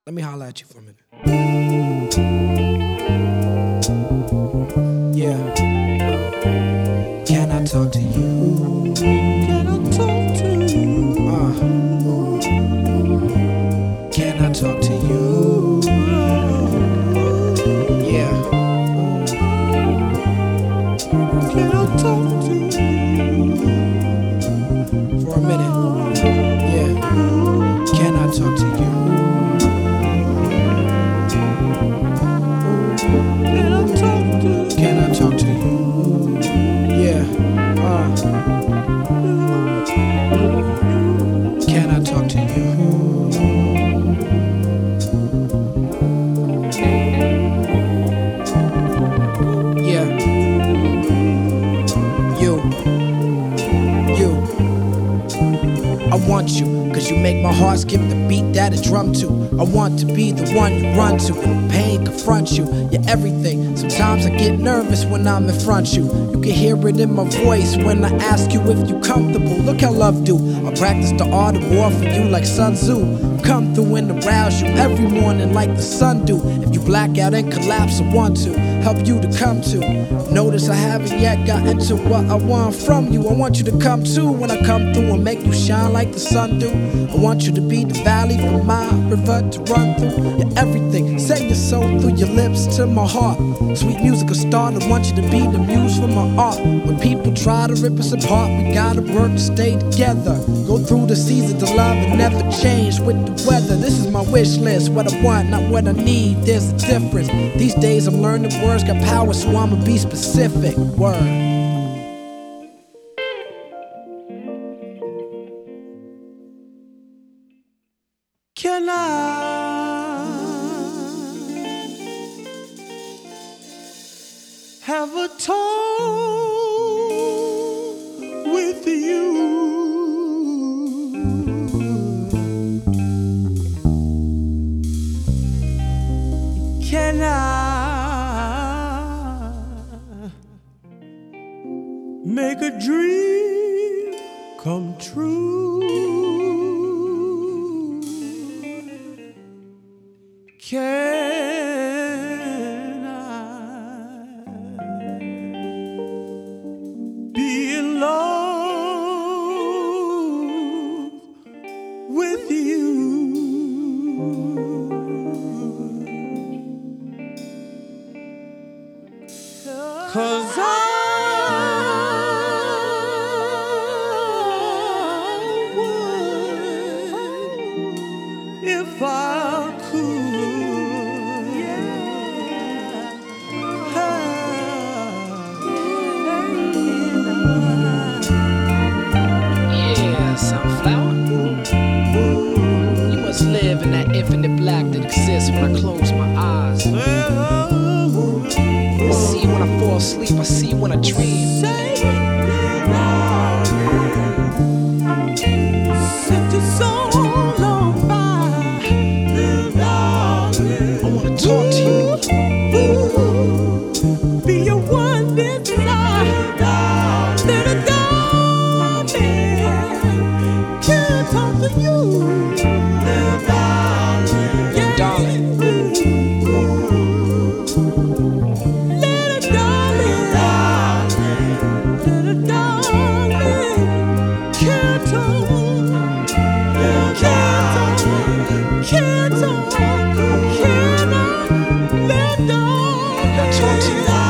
Let me holler at you for a minute. Yeah. Can I talk to you? Can I talk to you? Can I talk to you? Yeah. Can I talk to you? For a minute. Yeah. Can I talk to you? Can I talk to you? Yeah. Can I talk to you? Yeah. You. I want you, cause you make my heart skip the beat that it drum to. I want to be the one you run to when pain confronts you. You're everything. Sometimes I get nervous when I'm in front of you. You can hear it in my voice when I ask you if you comfortable. Look how love do. I practice the art of war for you like Sun Tzu. Come through and arouse you every morning like the sun do. If you black out and collapse, I want to help you to come to. Notice I haven't yet gotten to what I want from you. I want you to come too when I come through and make you shine like the sun do. I want you to be the valley for my river to run through. You're everything, say your soul through your lips to my heart. Sweet music will start, I want you to be the muse for my art. When people try to rip us apart, we gotta work to stay together. Go through the seasons of love and never change with the weather. This is my wish list, what I want, not what I need, there's a difference. These days I'm learning words got power, so I'ma be specific. Word. Can I have a talk with you? Can I make a dream come true? Can I be in love with you? 'Cause I would if I could. Sunflower, you must live in that infinite black that exists when I close my eyes. I see when I fall asleep, I see when I dream. Set your soul on fire. I wanna talk to you. Be your one desire. Little talk to you, yeah, darling. Little darling, can't talk, can I, little darling, talk to you.